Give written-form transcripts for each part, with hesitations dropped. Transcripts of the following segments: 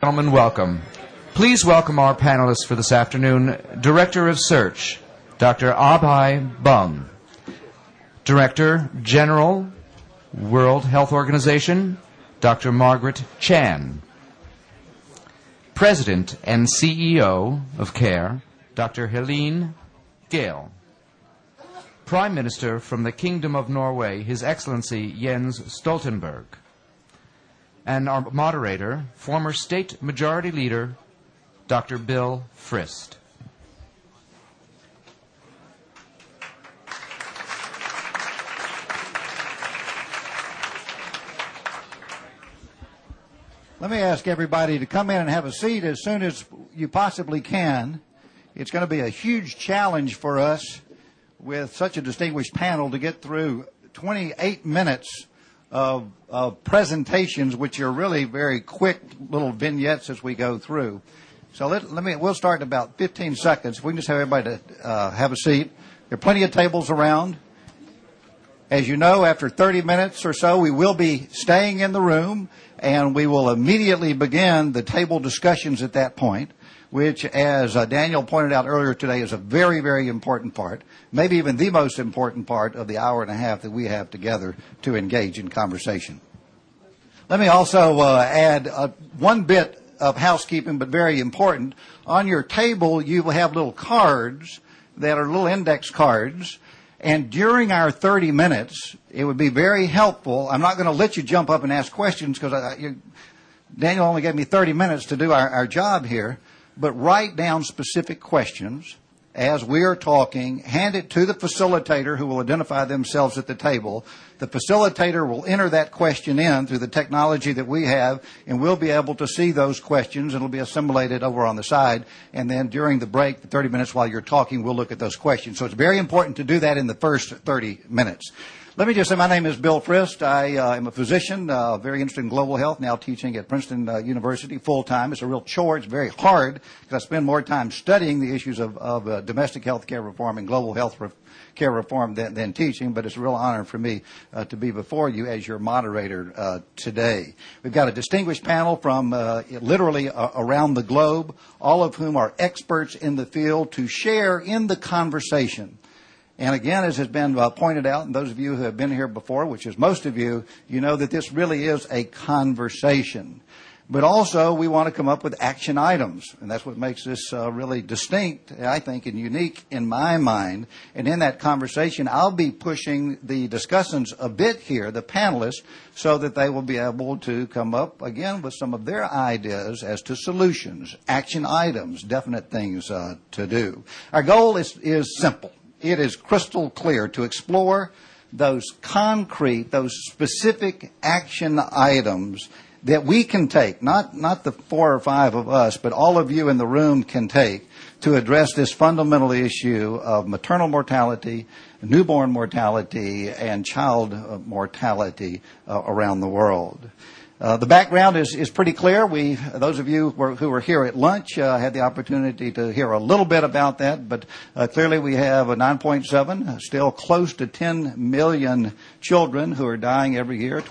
gentlemen, welcome. Please welcome our panelists for this afternoon, Director of Search, Dr. Abhay Bum, Director General, World Health Organization, Dr. Margaret Chan, President and CEO of CARE, Dr. Helene Gael, Prime Minister from the Kingdom of Norway, His Excellency Jens Stoltenberg, and our moderator, former State Majority Leader, Dr. Bill Frist. Let me ask everybody to come in and have a seat as soon as you possibly can. It's going to be a huge challenge for us with such a distinguished panel to get through 28 minutes of presentations, which are really very quick little vignettes as we go through. So we'll start in about 15 seconds. If we can just have everybody to have a seat. There are plenty of tables around. As you know, after 30 minutes or so, we will be staying in the room, and we will immediately begin the table discussions at that point, which, as Daniel pointed out earlier today, is a very, very important part, maybe even the most important part of the hour and a half that we have together to engage in conversation. Let me also add one bit of housekeeping, but very important. On your table, you will have little cards that are little index cards. And during our 30 minutes, it would be very helpful. I'm not going to let you jump up and ask questions because Daniel only gave me 30 minutes to do our job here. But write down specific questions as we are talking. Hand it to the facilitator who will identify themselves at the table. The facilitator will enter that question in through the technology that we have, and we'll be able to see those questions. It'll be assimilated over on the side. And then during the break, the 30 minutes while you're talking, we'll look at those questions. So it's very important to do that in the first 30 minutes. Let me just say my name is Bill Frist. I am a physician, very interested in global health, now teaching at Princeton University full-time. It's a real chore. It's very hard because I spend more time studying the issues of domestic health care reform and global health care reform than teaching, but it's a real honor for me to be before you as your moderator today. We've got a distinguished panel from literally around the globe, all of whom are experts in the field to share in the conversation. And again, as has been pointed out, and those of you who have been here before, which is most of you, you know that this really is a conversation. But also, we want to come up with action items. And that's what makes this really distinct, I think, and unique in my mind. And in that conversation, I'll be pushing the discussants a bit here, the panelists, so that they will be able to come up, again, with some of their ideas as to solutions, action items, definite things to do. Our goal is simple. It is crystal clear to explore those concrete, those specific action items that we can take, not the 4 or 5 of us, but all of you in the room can take to address this fundamental issue of maternal mortality, newborn mortality, and child mortality around the world. The background is pretty clear. Those of you who were here at lunch had the opportunity to hear a little bit about that, but clearly we have a 9.7, still close to 10 million children who are dying every year,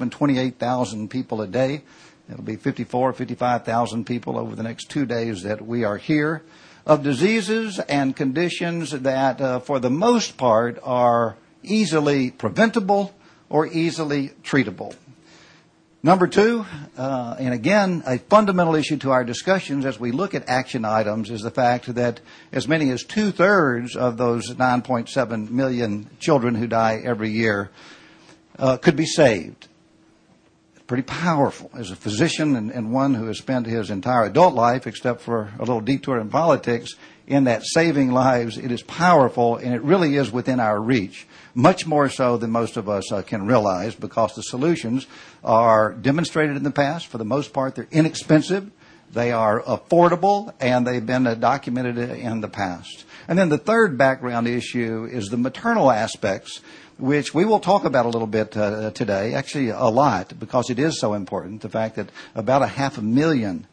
28,000 people a day. It'll be 55,000 people over the next 2 days that we are here, of diseases and conditions that for the most part are easily preventable or easily treatable. Number 2, and again, a fundamental issue to our discussions as we look at action items is the fact that as many as 2/3 of those 9.7 million children who die every year could be saved. Pretty powerful. As a physician and one who has spent his entire adult life, except for a little detour in politics, in that saving lives, it is powerful, and it really is within our reach. Much more so than most of us can realize, because the solutions are demonstrated in the past. For the most part, they're inexpensive, they are affordable, and they've been documented in the past. And then the third background issue is the maternal aspects, which we will talk about a little bit today, actually a lot, because it is so important. The fact that about 500,000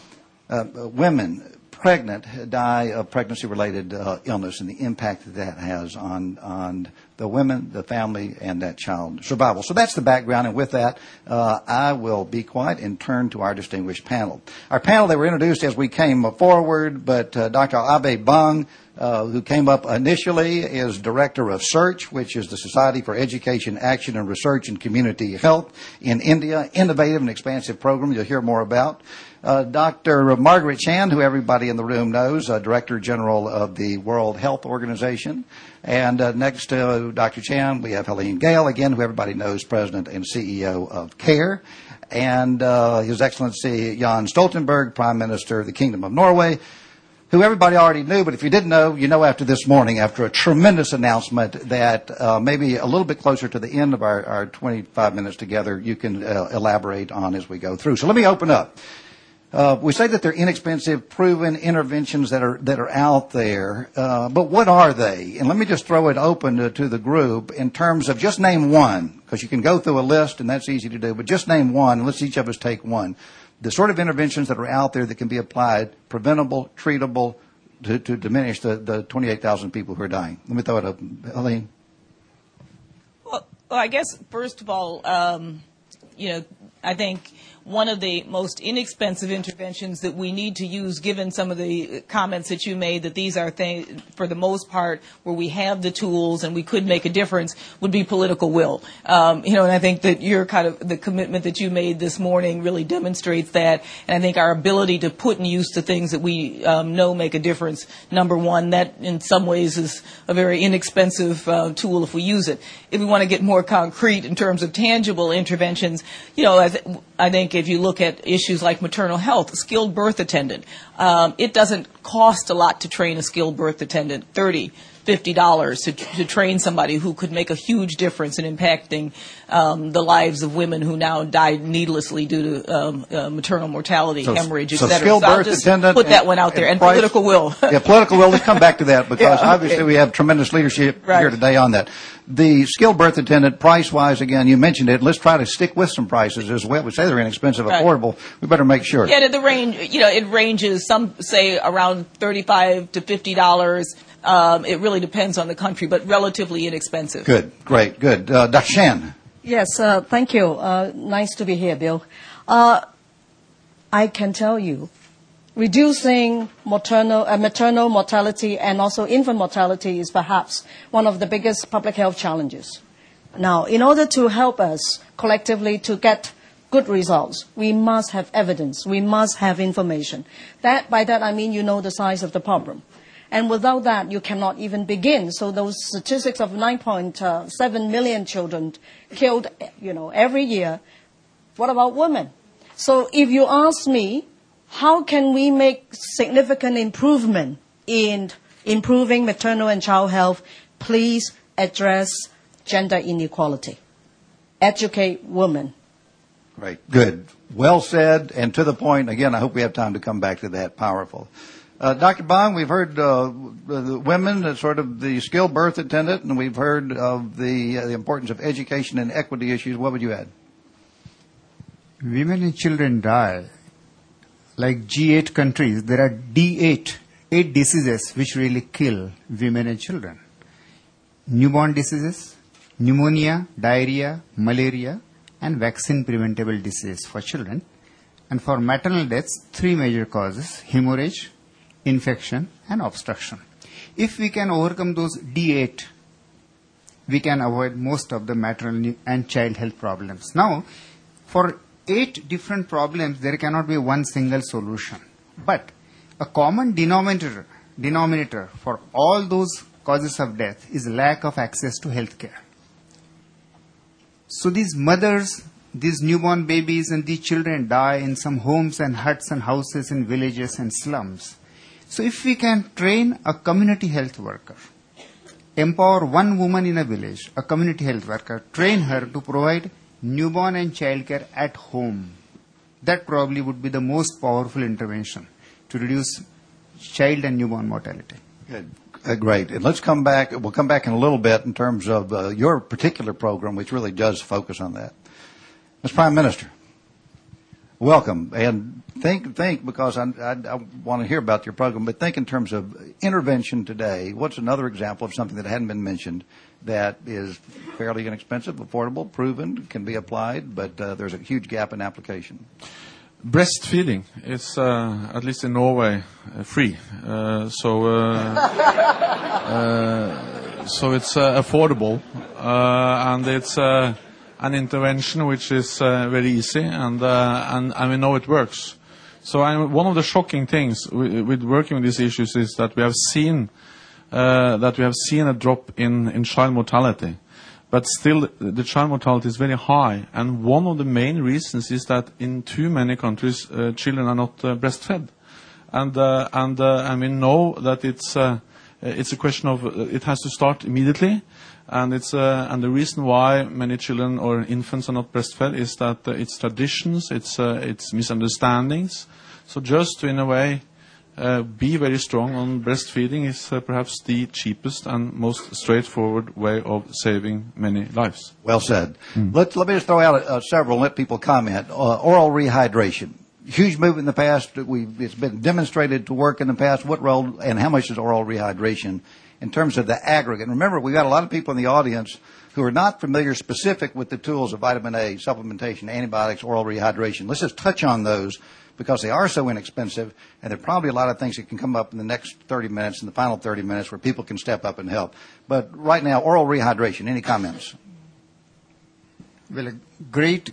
women pregnant die of pregnancy-related illness, and the impact that has on the women, the family, and that child survival. So that's the background, and with that, I will be quiet and turn to our distinguished panel. Our panel, they were introduced as we came forward, but Dr. Abe Bang, who came up initially, is Director of SEARCH, which is the Society for Education, Action, and Research in Community Health in India. Innovative and expansive program you'll hear more about. Dr. Margaret Chan, who everybody in the room knows, Director General of the World Health Organization. And next to Dr. Chan, we have Helene Gayle, again, who everybody knows, President and CEO of CARE. And His Excellency Jens Stoltenberg, Prime Minister of the Kingdom of Norway, who everybody already knew, but if you didn't know, you know after this morning, after a tremendous announcement that maybe a little bit closer to the end of our 25 minutes together, you can elaborate on as we go through. So let me open up. We say that they're inexpensive, proven interventions that are out there, but what are they? And let me just throw it open to the group in terms of just name one, because you can go through a list and that's easy to do, but just name one, and let's each of us take one. The sort of interventions that are out there that can be applied, preventable, treatable, to diminish the 28,000 people who are dying. Let me throw it up. Helene? Well, I guess, first of all, I think one of the most inexpensive interventions that we need to use, given some of the comments that you made, that these are things, for the most part, where we have the tools and we could make a difference, would be political will. And I think that your the commitment that you made this morning really demonstrates that. And I think our ability to put in use the things that we know make a difference, number one, that in some ways is a very inexpensive tool if we use it. If we want to get more concrete in terms of tangible interventions, I think if you look at issues like maternal health, a skilled birth attendant, it doesn't cost a lot to train a skilled birth attendant, $30, $50 to train somebody who could make a huge difference in impacting the lives of women who now die needlessly due to maternal mortality, hemorrhage, et cetera. Skilled birth attendant, put that one out there. And political will. Yeah, political will. Let's come back to that because obviously we have tremendous leadership here today on that. The skilled birth attendant, price-wise, again, you mentioned it. Let's try to stick with some prices as well. We say they're inexpensive, affordable. We better make sure. Yeah, the range, it ranges, some say around $35 to $50. It really depends on the country, but relatively inexpensive. Good, great, good. Dr. Shan. Yes, thank you. Nice to be here, Bill. I can tell you, reducing maternal mortality and also infant mortality is perhaps one of the biggest public health challenges. Now, in order to help us collectively to get good results, we must have evidence. We must have information. By that I mean you know the size of the problem. And without that, you cannot even begin. So those statistics of 9.7 million children killed, every year, what about women? So if you ask me, how can we make significant improvement in improving maternal and child health? Please address gender inequality. Educate women. Right. Good. Well said and to the point. Again, I hope we have time to come back to that. Powerful. Dr. Bang, we've heard the women, sort of the skilled birth attendant, and we've heard of the importance of education and equity issues. What would you add? Women and children die. Like G8 countries, there are D8, 8 diseases which really kill women and children. Newborn diseases, pneumonia, diarrhea, malaria, and vaccine-preventable disease for children. And for maternal deaths, 3 major causes: hemorrhage, infection, and obstruction. If we can overcome those D8, we can avoid most of the maternal and child health problems. Now, for 8 different problems, there cannot be one single solution. But a common denominator for all those causes of death is lack of access to health care. So these mothers, these newborn babies and these children die in some homes and huts and houses in villages and slums. So if we can train a community health worker, empower one woman in a village, a community health worker, train her to provide newborn and child care at home, that probably would be the most powerful intervention to reduce child and newborn mortality. Good. Great. And let's come back. We'll come back in a little bit in terms of your particular program, which really does focus on that. Mr. Prime Minister, welcome. And think because I want to hear about your program, but think in terms of intervention today. What's another example of something that hadn't been mentioned that is fairly inexpensive, affordable, proven, can be applied, but there's a huge gap in application. Breastfeeding is, at least in Norway, free. So it's affordable, and it's an intervention which is very easy, and we know it works. So one of the shocking things with working with these issues is that we have seen a drop in child mortality. But still, the child mortality is very high, and one of the main reasons is that in too many countries, children are not breastfed, and we know that it's a question of it has to start immediately, and and the reason why many children or infants are not breastfed is that it's traditions, it's misunderstandings. So just to, in a way, be very strong on breastfeeding is perhaps the cheapest and most straightforward way of saving many lives. Well said. Let me just throw out several and let people comment. Oral rehydration. Huge move in the past. It's been demonstrated to work in the past. What role and how much is oral rehydration in terms of the aggregate? Remember, we've got a lot of people in the audience who are not familiar specific with the tools of vitamin A, supplementation, antibiotics, oral rehydration. Let's just touch on those, because they are so inexpensive, and there are probably a lot of things that can come up in the next 30 minutes, in the final 30 minutes, where people can step up and help. But right now, oral rehydration, any comments? Well, a great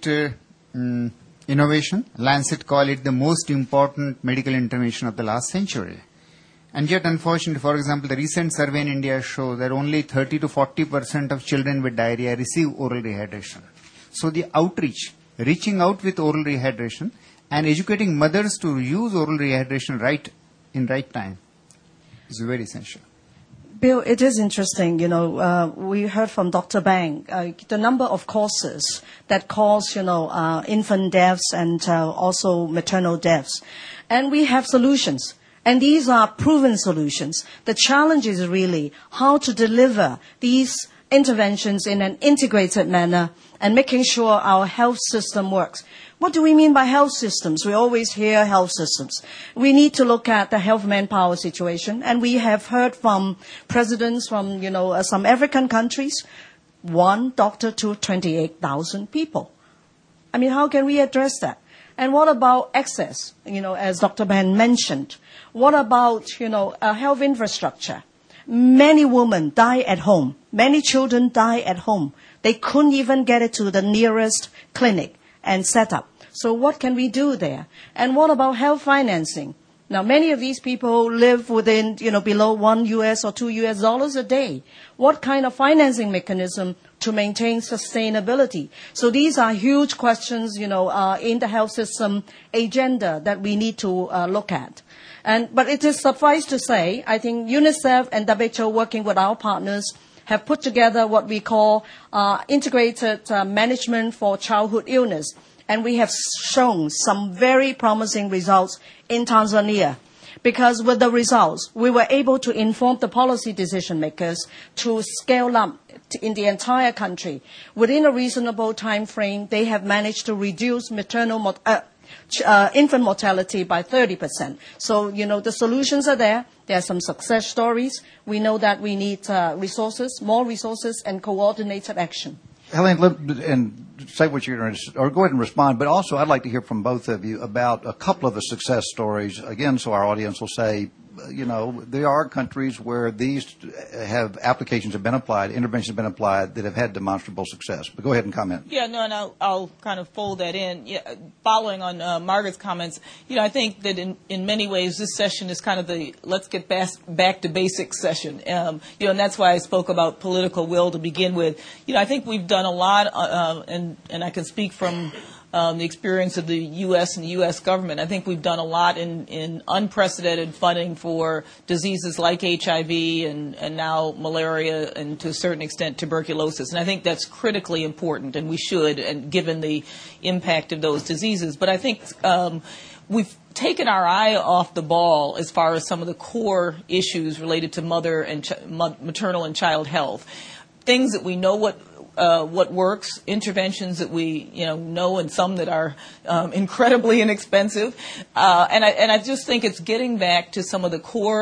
innovation. Lancet call it the most important medical intervention of the last century. And yet, unfortunately, for example, the recent survey in India shows that only 30 to 40% of children with diarrhea receive oral rehydration. So the outreach, reaching out with oral rehydration, and educating mothers to use oral rehydration in right time is very essential. Bill, it is interesting. We heard from Dr. Bang the number of causes that cause, infant deaths and also maternal deaths, and we have solutions. And these are proven solutions. The challenge is really how to deliver these interventions in an integrated manner and making sure our health system works. What do we mean by health systems? We always hear health systems. We need to look at the health manpower situation, and we have heard from presidents from, some African countries, 1 doctor to 28,000 people. I mean, how can we address that? And what about access, as Dr. Ben mentioned? What about, a health infrastructure? Many women die at home. Many children die at home. They couldn't even get it to the nearest clinic and set up. So what can we do there? And what about health financing? Now, many of these people live within, below $1 or $2 a day. What kind of financing mechanism to maintain sustainability? So these are huge questions, in the health system agenda that we need to look at. But it is suffice to say, I think UNICEF and WHO, working with our partners, have put together what we call integrated management for childhood illness. And we have shown some very promising results in Tanzania. Because with the results, we were able to inform the policy decision makers to scale up in the entire country. Within a reasonable time frame, they have managed to reduce infant mortality by 30%. So, the solutions are there. There are some success stories. We know that we need more resources, and coordinated action. Helene, and say what you're going to, or go ahead and respond, but also I'd like to hear from both of you about a couple of the success stories, again, so our audience will say, there are countries where these applications have been applied, interventions have been applied that have had demonstrable success. But go ahead and comment. Yeah, no, and I'll kind of fold that in. Yeah, following on Margaret's comments, I think that in many ways this session is kind of the let's get back to basics session. And that's why I spoke about political will to begin with. I think we've done a lot, and I can speak from the experience of the U.S. and the U.S. government. I think we've done a lot in unprecedented funding for diseases like HIV and now malaria and to a certain extent tuberculosis. And I think that's critically important, and we should, and given the impact of those diseases. But I think we've taken our eye off the ball as far as some of the core issues related to mother and maternal and child health. Things that we know what works, interventions that we know, and some that are incredibly inexpensive, and I just think it's getting back to some of the core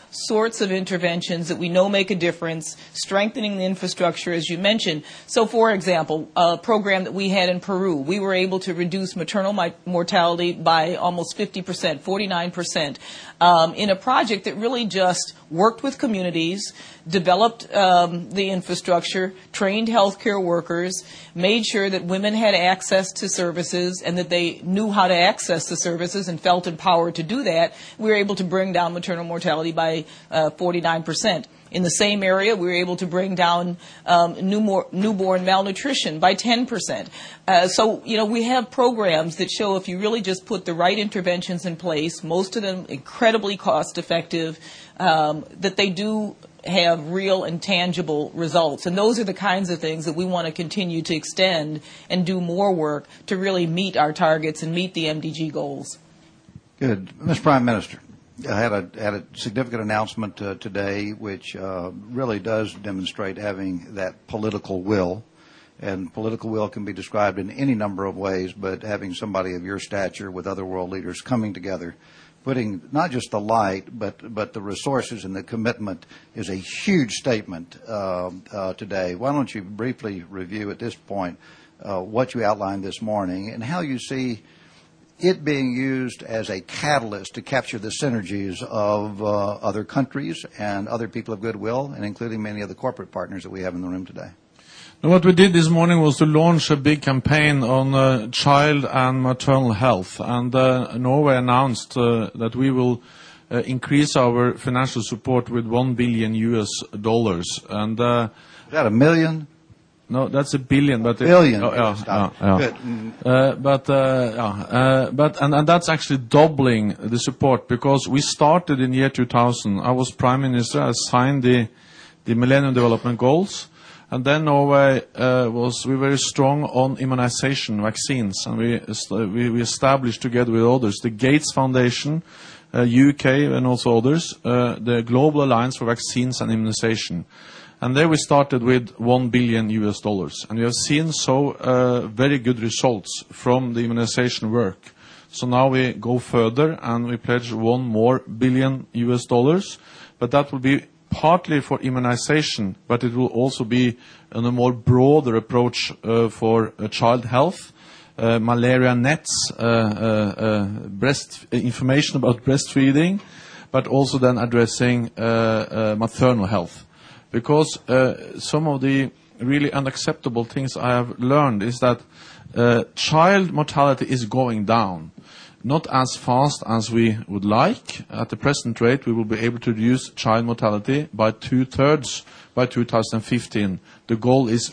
sorts of interventions that we know make a difference, strengthening the infrastructure, as you mentioned. So, for example, a program that we had in Peru, we were able to reduce maternal mortality by almost 50%, 49%, in a project that really just worked with communities, developed the infrastructure, trained healthcare workers, made sure that women had access to services and that they knew how to access the services and felt empowered to do that. We were able to bring down maternal mortality by 49%. In the same area, we were able to bring down newborn malnutrition by 10%. So, we have programs that show if you really just put the right interventions in place, most of them incredibly cost-effective, that they do have real and tangible results. And those are the kinds of things that we want to continue to extend and do more work to really meet our targets and meet the MDG goals. Good. Mr. Prime Minister, I had a significant announcement today which really does demonstrate having that political will. And political will can be described in any number of ways, but having somebody of your stature with other world leaders coming together, putting not just the light, but the resources and the commitment is a huge statement today. Why don't you briefly review at this point what you outlined this morning and how you see it being used as a catalyst to capture the synergies of other countries and other people of goodwill, and including many of the corporate partners that we have in the room today. What we did this morning was to launch a big campaign on child and maternal health, and Norway announced that we will increase our financial support with $1 billion. And is that $1 million? No, that's $1 billion. But billion. Good. And that's actually doubling the support, because we started in the year 2000. I was Prime Minister. I signed the Millennium Development Goals. And then Norway we were very strong on immunization, vaccines, and we established together with others the Gates Foundation, UK, and also others, the Global Alliance for Vaccines and Immunization. And there we started with $1 billion. And we have seen very good results from the immunization work. So now we go further and we pledge $1 more billion. But that will be partly for immunization, but it will also be on a more broader approach for child health, malaria nets, information about breastfeeding, but also then addressing maternal health. Because some of the really unacceptable things I have learned is that child mortality is going down. Not as fast as we would like. At the present rate, we will be able to reduce child mortality by 2/3 by 2015. The goal is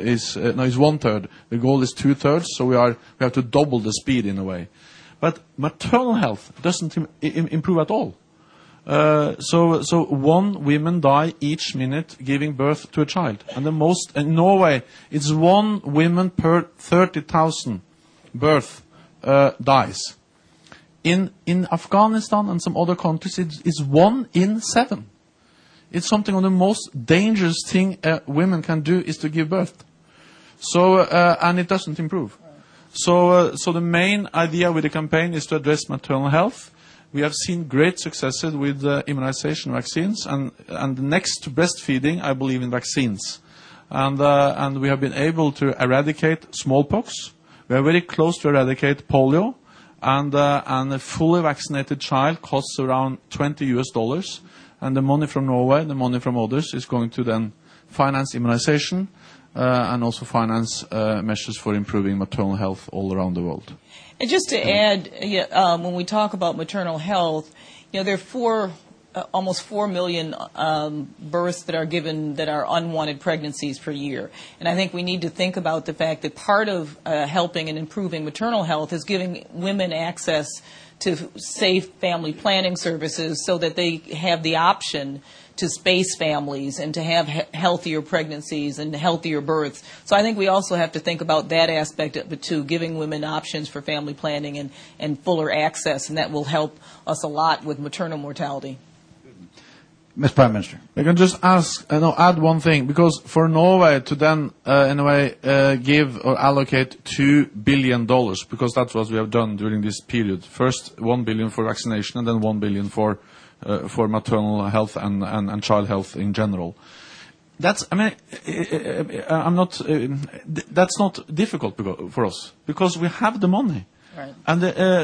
1/3. The goal is 2/3, so we have to double the speed in a way. But maternal health doesn't improve at all. So 1 woman die each minute giving birth to a child, and in Norway it's 1 woman per 30,000 birth dies. In Afghanistan and some other countries, it's 1 in 7. It's something of the most dangerous thing women can do is to give birth. So, and it doesn't improve. So the main idea with the campaign is to address maternal health. We have seen great successes with immunization vaccines, and next to breastfeeding, I believe in vaccines. And we have been able to eradicate smallpox. We are very close to eradicate polio. And a fully vaccinated child costs around $20, and the money from Norway, the money from others, is going to then finance immunization and also finance measures for improving maternal health all around the world. And just to add, when we talk about maternal health, there are almost 4 million births that are given that are unwanted pregnancies per year. And I think we need to think about the fact that part of helping and improving maternal health is giving women access to safe family planning services so that they have the option to space families and to have healthier pregnancies and healthier births. So I think we also have to think about that aspect of it too, giving women options for family planning and fuller access, and that will help us a lot with maternal mortality. Ms. Prime Minister. I can just add one thing, because for Norway to then, in a way, give or allocate $2 billion, because that's what we have done during this period. First, $1 billion for vaccination, and then $1 billion for maternal health and child health in general. That's not difficult for us, because we have the money. Right. And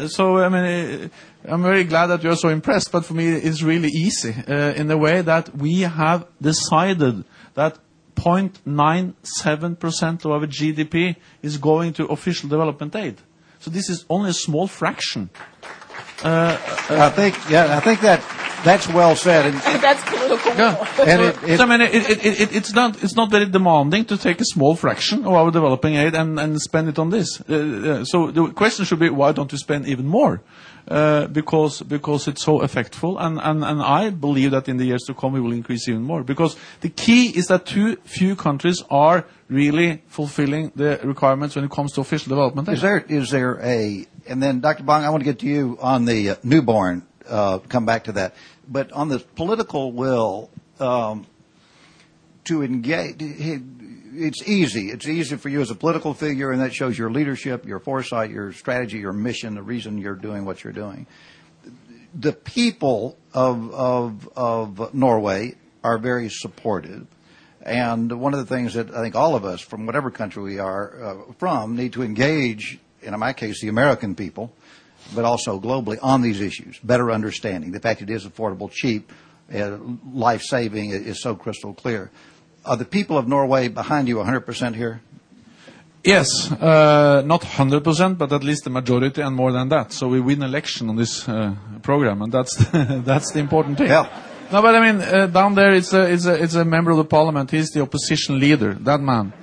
I'm very glad that you are so impressed, but for me it's really easy in the way that we have decided that 0.97% of our GDP is going to official development aid. So this is only a small fraction. I think that's well said. And, That's political. Yeah. and it's not very demanding to take a small fraction of our developing aid and spend it on this. So the question should be, why don't we spend even more? Because it's so effectful, and I believe that in the years to come we will increase even more. Because the key is that too few countries are really fulfilling the requirements when it comes to official development aid. is there a, and then Dr. Bong, I want to get to you on the newborn, come back to that. But on the political will to engage, it's easy. It's easy for you as a political figure, and that shows your leadership, your foresight, your strategy, your mission, the reason you're doing what you're doing. The people of Norway are very supportive. And one of the things that I think all of us, from whatever country we are from, need to engage, in my case, the American people, but also globally, on these issues. Better understanding. The fact it is affordable, cheap, life-saving is so crystal clear. Are the people of Norway behind you 100% here? Yes, not 100%, but at least the majority and more than that. So we win election on this program, and that's that's the important thing. Yeah. No, but I mean, down there it's a member of the parliament. He's the opposition leader, that man.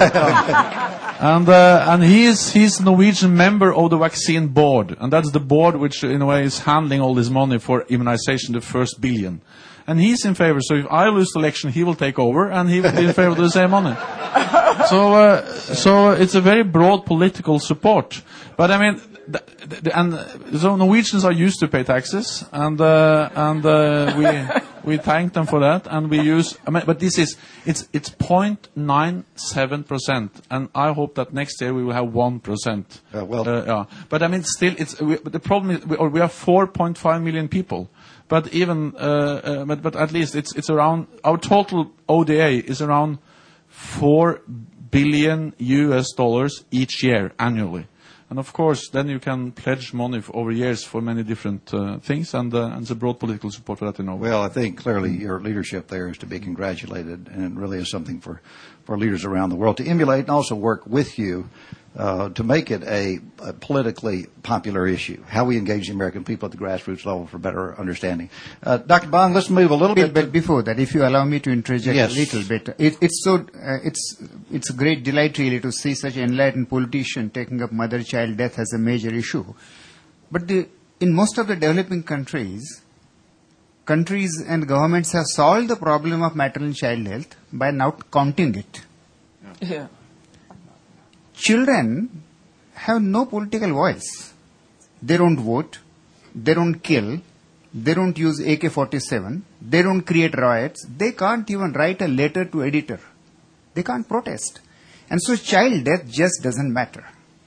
And he's the Norwegian member of the vaccine board, and that's the board which in a way is handling all this money for immunization, the first billion. And he's in favor. So if I lose the election, he will take over, and he will be in favor of the same money. So it's a very broad political support. But I mean, so Norwegians are used to pay taxes, and we thank them for that, and we use. But it's 0.97%, and I hope that next year we will have 1%. Well, but I mean, still, the problem is we have 4.5 million people. But even, but at least it's around, our total ODA is around $4 billion each year annually. And of course, then you can pledge money over years for many different things, and there's a broad political support for that in Norway. well, I think clearly your leadership there is to be congratulated, and it really is something for leaders around the world to emulate and also work with you to make it a politically popular issue, how we engage the American people at the grassroots level for better understanding. Dr. Bong, let's move a little bit. But before that, if you allow me to interject Yes. a little bit, it's a great delight really to see such enlightened politician taking up mother-child death as a major issue. But in most of the developing countries and governments have solved the problem of maternal child health by not counting it. Yeah. Children have no political voice. They don't vote. They don't kill. They don't use AK-47. They don't create riots. They can't even write a letter to editor. They can't protest. And so child death just doesn't matter.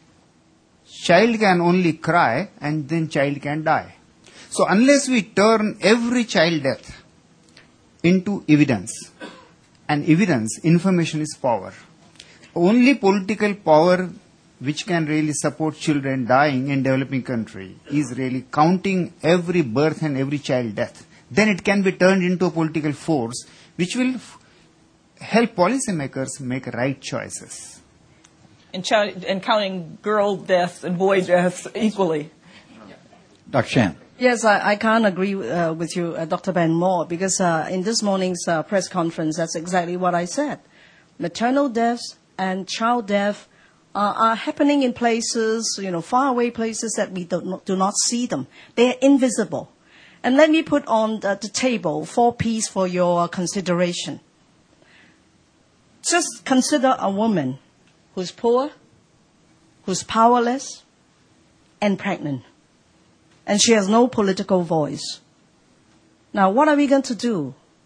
Child can only cry, and then child can die. So unless we turn every child death into evidence, and evidence, information is power. Only political power which can really support children dying in developing country is really counting every birth and every child death. Then it can be turned into a political force which will help policymakers make right choices. And counting girl deaths and boy deaths equally. Dr. Chan. Yes, I can't agree with you, Dr. Ben, more, because in this morning's press conference, that's exactly what I said. Maternal deaths and child death are happening in places, far away places that we do not see them. They are invisible. And let me put on the table 4 Ps for your consideration. Just consider a woman who's poor, who's powerless, and pregnant. And she has no political voice. Now, what are we going to do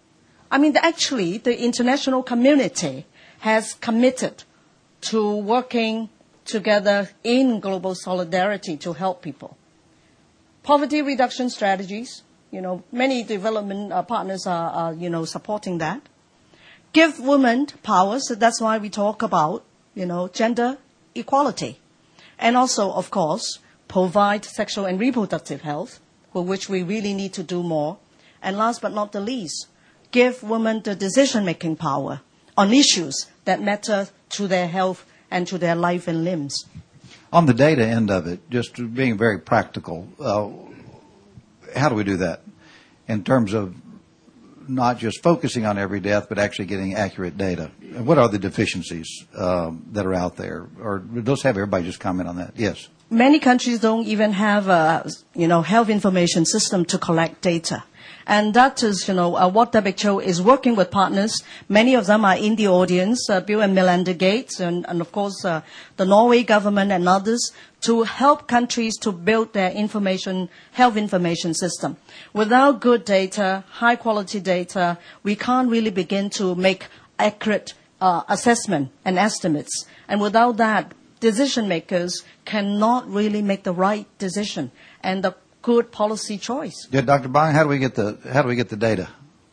I mean, actually, the international community has committed to working together in global solidarity to help people. Poverty reduction strategies, many development partners are supporting that. Give women power, so that's why we talk about, gender equality. And also, of course, provide sexual and reproductive health, for which we really need to do more. And last but not the least, give women the decision-making power on issues that matter to their health and to their life and limbs. On the data end of it, just being very practical, how do we do that in terms of not just focusing on every death, but actually getting accurate data? And what are the deficiencies that are out there? Or let's have everybody just comment on that. Yes. Many countries don't even have a, health information system to collect data. And that is, what WHO is working with partners. Many of them are in the audience, Bill and Melinda Gates, and of course, the Norway government and others, to help countries to build their health information system. Without good data, high quality data, we can't really begin to make accurate assessment and estimates. And without that, decision makers cannot really make the right decision and the good policy choice. Yeah, Dr. Bang, how do we get the data?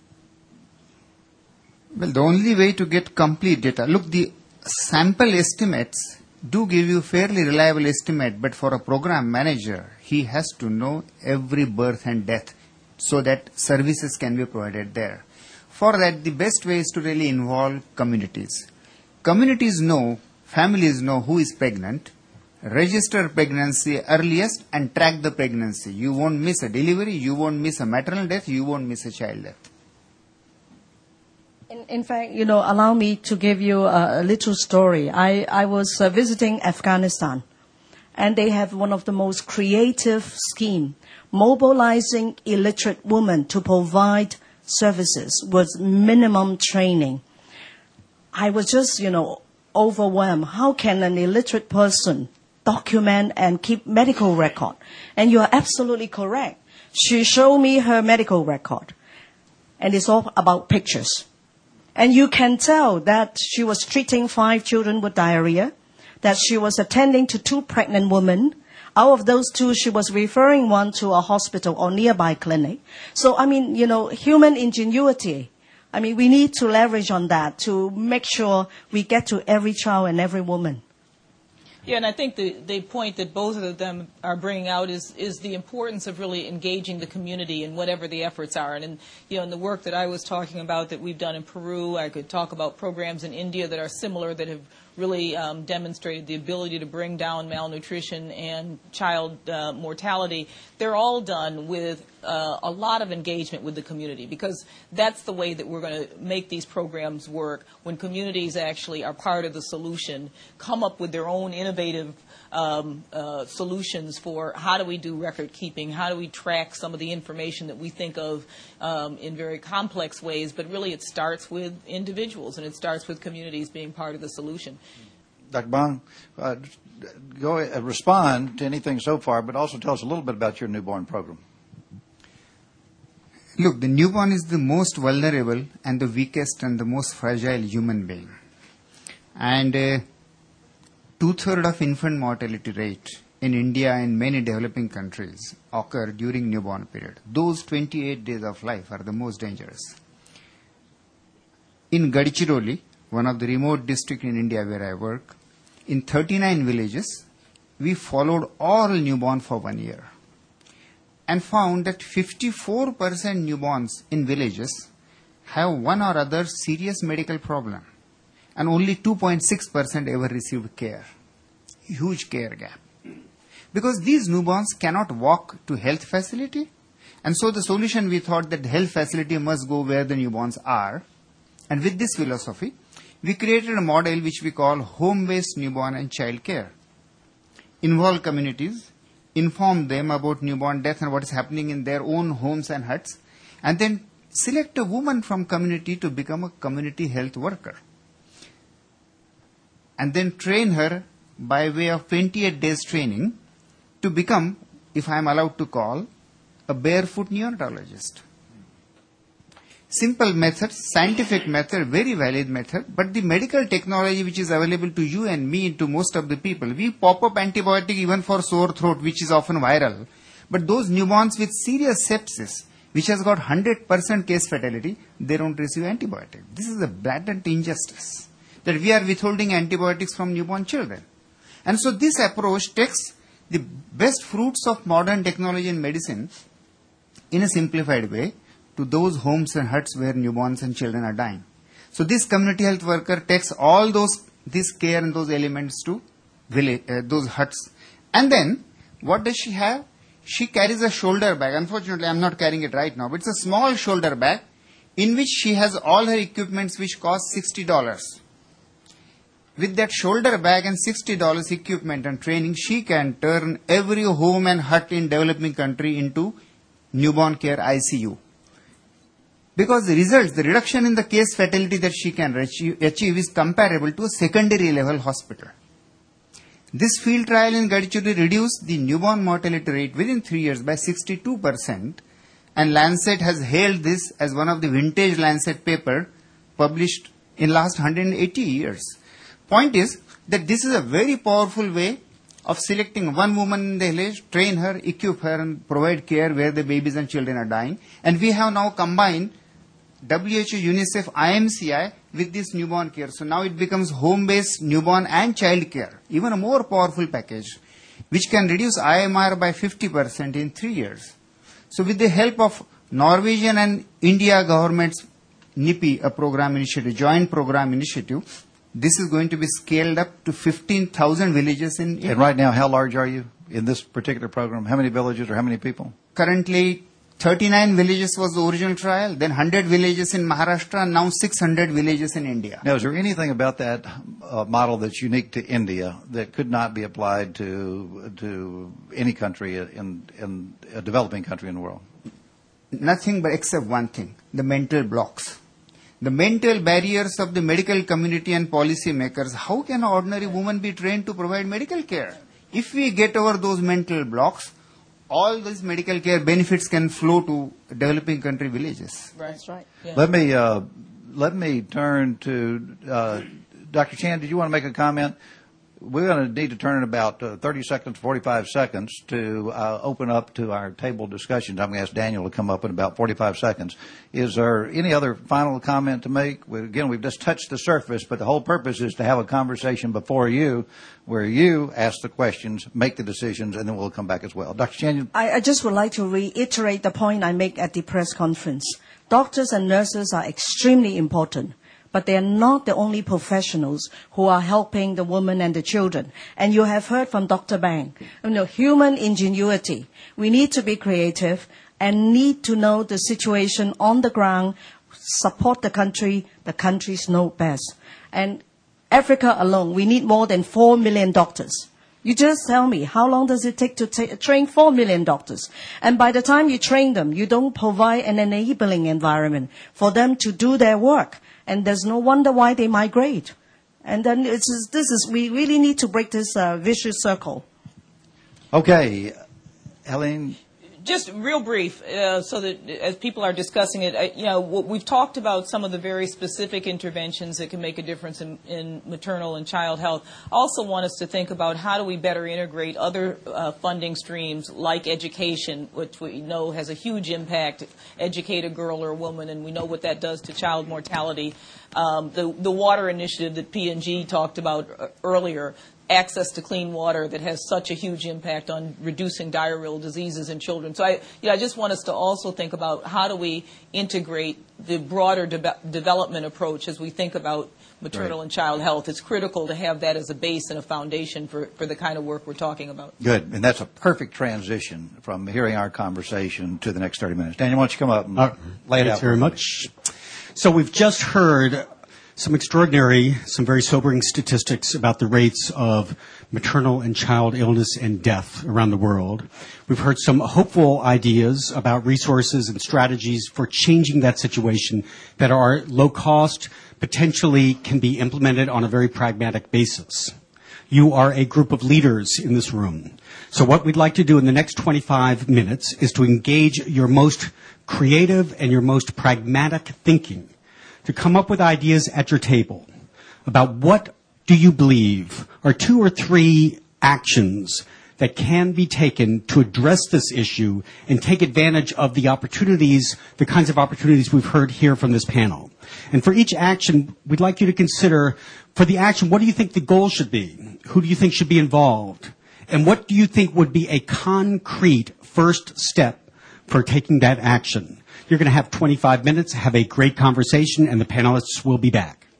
Well, the only way to get complete data, look, the sample estimates do give you fairly reliable estimate, but for a program manager, he has to know every birth and death so that services can be provided there. For that, the best way is to really involve communities. Communities know, families know who is pregnant, register pregnancy earliest and track the pregnancy. You won't miss a delivery, you won't miss a maternal death, you won't miss a child death. In fact, allow me to give you a little story. I was visiting Afghanistan, and they have one of the most creative scheme, mobilizing illiterate women to provide services with minimum training. I was just, overwhelmed. How can an illiterate person document and keep medical record? And you are absolutely correct. She showed me her medical record, and it's all about pictures. And you can tell that she was treating 5 children with diarrhea, that she was attending to 2 pregnant women. Out of those 2, she was referring one to a hospital or nearby clinic. So, human ingenuity. We need to leverage on that to make sure we get to every child and every woman. Yeah, and I think the point that both of them are bringing out is the importance of really engaging the community in whatever the efforts are. And in the work that I was talking about that we've done in Peru, I could talk about programs in India that are similar, that have really demonstrated the ability to bring down malnutrition and child mortality. They're all done with a lot of engagement with the community, because that's the way that we're going to make these programs work, when communities actually are part of the solution, come up with their own innovative solutions for how do we do record keeping, how do we track some of the information that we think of in very complex ways, but really it starts with individuals and it starts with communities being part of the solution. Dr. Bang, go respond to anything so far, but also tell us a little bit about your newborn program. Look, the newborn is the most vulnerable and the weakest and the most fragile human being. And 2/3 of infant mortality rate in India and many developing countries occur during newborn period. Those 28 days of life are the most dangerous. In Gadchiroli, one of the remote districts in India where I work, in 39 villages, we followed all newborn for 1 year and found that 54% newborns in villages have one or other serious medical problem, and only 2.6% ever received care. Huge care gap. Because these newborns cannot walk to health facility, and so the solution, we thought that the health facility must go where the newborns are. And with this philosophy, we created a model which we call home-based newborn and child care. Involve communities, inform them about newborn death and what is happening in their own homes and huts, and then select a woman from community to become a community health worker. And then train her by way of 28 days training to become, if I am allowed to call, a barefoot neonatologist. simple method, scientific method, very valid method, but the medical technology which is available to you and me and to most of the people, we pop up antibiotic even for sore throat, which is often viral. But those newborns with serious sepsis, which has got 100% case fatality, they don't receive antibiotic. This is a blatant injustice, that we are withholding antibiotics from newborn children. And so this approach takes the best fruits of modern technology and medicine in a simplified way to those homes and huts where newborns and children are dying. So this community health worker takes all this care and those elements to those huts. And then, what does she have? She carries a shoulder bag. Unfortunately, I'm not carrying it right now, but it's a small shoulder bag in which she has all her equipments which cost $60. With that shoulder bag and $60 equipment and training, she can turn every home and hut in developing country into newborn care ICU. Because the results, the reduction in the case fatality that she can achieve is comparable to a secondary level hospital. This field trial in Gadichudi reduced the newborn mortality rate within 3 years by 62%, and Lancet has hailed this as one of the vintage Lancet paper published in last 180 years. Point is that this is a very powerful way of selecting one woman in the village, train her, equip her, and provide care where the babies and children are dying. And we have now combined WHO, UNICEF, IMCI with this newborn care. So now it becomes home-based newborn and child care, even a more powerful package, which can reduce IMR by 50% in 3 years. So with the help of Norwegian and India government's NIPI, a program initiative, joint program initiative, this is going to be scaled up to 15,000 villages in India. And right now, how large are you in this particular program? How many villages or how many people? Currently, 39 villages was the original trial, then 100 villages in Maharashtra, and now 600 villages in India. Now, is there anything about that model that's unique to India that could not be applied to any country in a developing country in the world? Nothing but except one thing, the mental blocks. The mental barriers of the medical community and policy makers. How can an ordinary woman be trained to provide medical care? If we get over those mental blocks, all these medical care benefits can flow to developing country villages. Right. That's right. Yeah. Let me turn to Dr. Chan. Did you want to make a comment? We're going to need to turn in about 30 seconds, 45 seconds to open up to our table discussions. I'm going to ask Daniel to come up in about 45 seconds. Is there any other final comment to make? Again, we've just touched the surface, but the whole purpose is to have a conversation before you where you ask the questions, make the decisions, and then we'll come back as well. Dr. Chan? I just would like to reiterate the point I make at the press conference. Doctors and nurses are extremely important, but they are not the only professionals who are helping the women and the children. And you have heard from Dr. Bang, human ingenuity. We need to be creative and need to know the situation on the ground, support the countries know best. And Africa alone, we need more than 4 million doctors. You just tell me, how long does it take to train 4 million doctors? And by the time you train them, you don't provide an enabling environment for them to do their work. And there's no wonder why they migrate. And then we really need to break this vicious circle. Okay. Helene? Just real brief, so that as people are discussing it, we've talked about some of the very specific interventions that can make a difference in maternal and child health. I also want us to think about how do we better integrate other funding streams like education, which we know has a huge impact, educate a girl or a woman, and we know what that does to child mortality. The water initiative that P&G talked about earlier, access to clean water that has such a huge impact on reducing diarrheal diseases in children. So I just want us to also think about how do we integrate the broader development approach as we think about maternal and child health. It's critical to have that as a base and a foundation for the kind of work we're talking about. Good. And that's a perfect transition from hearing our conversation to the next 30 minutes. Daniel, why don't you come up and lay it out? Thanks very much. So we've just heard some very sobering statistics about the rates of maternal and child illness and death around the world. We've heard some hopeful ideas about resources and strategies for changing that situation that are low cost, potentially can be implemented on a very pragmatic basis. You are a group of leaders in this room. So what we'd like to do in the next 25 minutes is to engage your most creative and your most pragmatic thinking to come up with ideas at your table about what do you believe are 2 or 3 actions that can be taken to address this issue and take advantage of the opportunities, the kinds of opportunities we've heard here from this panel. And for each action, we'd like you to consider, for the action, what do you think the goal should be? Who do you think should be involved? And what do you think would be a concrete first step for taking that action? You're going to have 25 minutes, have a great conversation, and the panelists will be back.